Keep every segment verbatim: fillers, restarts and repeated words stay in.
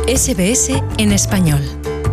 S B S en español.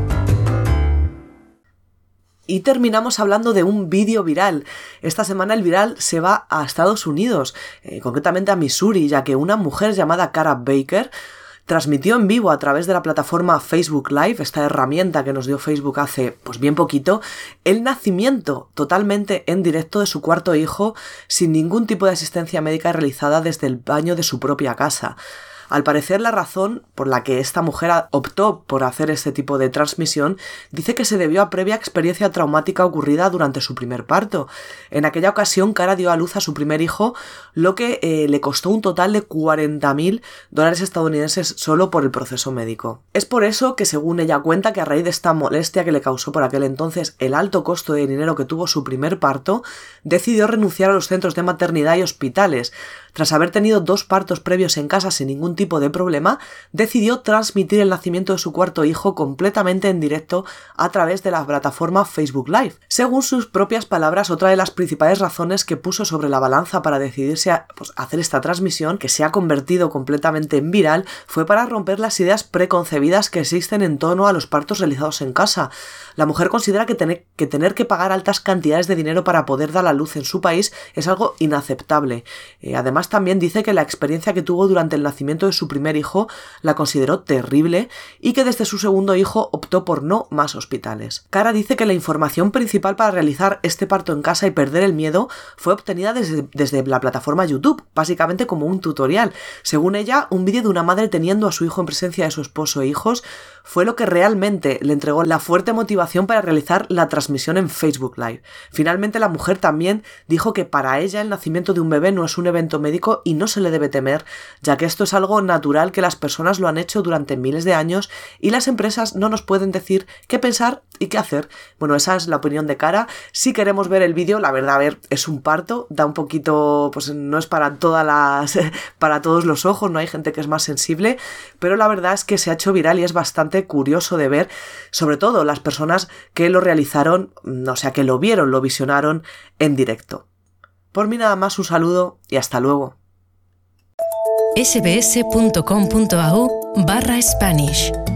Y terminamos hablando de un vídeo viral. Esta semana el viral se va a Estados Unidos, eh, concretamente a Missouri, ya que una mujer llamada Cara Baker transmitió en vivo a través de la plataforma Facebook Live, esta herramienta que nos dio Facebook hace pues bien poquito, el nacimiento totalmente en directo de su cuarto hijo sin ningún tipo de asistencia médica realizada desde el baño de su propia casa. Al parecer, la razón por la que esta mujer optó por hacer este tipo de transmisión dice que se debió a previa experiencia traumática ocurrida durante su primer parto. En aquella ocasión, Cara dio a luz a su primer hijo, lo que eh, le costó un total de cuarenta mil dólares estadounidenses solo por el proceso médico. Es por eso que, según ella cuenta, que a raíz de esta molestia que le causó por aquel entonces el alto costo de dinero que tuvo su primer parto, decidió renunciar a los centros de maternidad y hospitales. Tras haber tenido dos partos previos en casa sin ningún tipo de problema, decidió transmitir el nacimiento de su cuarto hijo completamente en directo a través de la plataforma Facebook Live. Según sus propias palabras, otra de las principales razones que puso sobre la balanza para decidirse a pues, hacer esta transmisión, que se ha convertido completamente en viral, fue para romper las ideas preconcebidas que existen en torno a los partos realizados en casa. La mujer considera que tener, que tener que pagar altas cantidades de dinero para poder dar a luz en su país es algo inaceptable. Eh, además, también dice que la experiencia que tuvo durante el nacimiento de su primer hijo la consideró terrible y que desde su segundo hijo optó por no más hospitales. Cara dice que la información principal para realizar este parto en casa y perder el miedo fue obtenida desde, desde la plataforma YouTube, básicamente como un tutorial. Según ella, un vídeo de una madre teniendo a su hijo en presencia de su esposo e hijos fue lo que realmente le entregó la fuerte motivación para realizar la transmisión en Facebook Live. Finalmente, la mujer también dijo que para ella el nacimiento de un bebé no es un evento médico y no se le debe temer, ya que esto es algo natural que las personas lo han hecho durante miles de años y las empresas no nos pueden decir qué pensar y qué hacer. Bueno, esa es la opinión de Cara. Si queremos ver el vídeo, la verdad, a ver, es un parto, da un poquito, pues no es para todas las, para todos los ojos, no hay gente que es más sensible, pero la verdad es que se ha hecho viral y es bastante curioso de ver, sobre todo las personas que lo realizaron, o sea, que lo vieron, lo visionaron en directo. Por mí nada más, un saludo y hasta luego. sbs.com.au barra Spanish